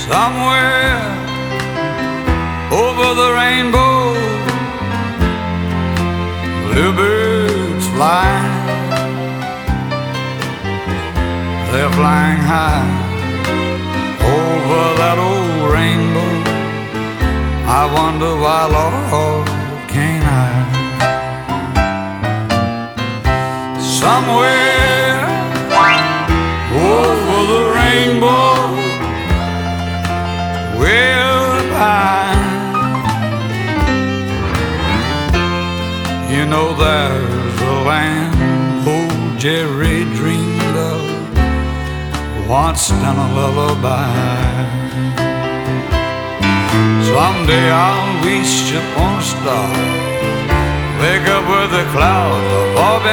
Somewhere over the rainbow, bluebirds flying. They're flying high over that old rainbow. I wonder why, Lord, can't I? Somewhere over the rainbow, well high, you know there's a land old Jerry dreamed of, once in a lullaby. Someday I'll reach upon a star, wake up with the clouds above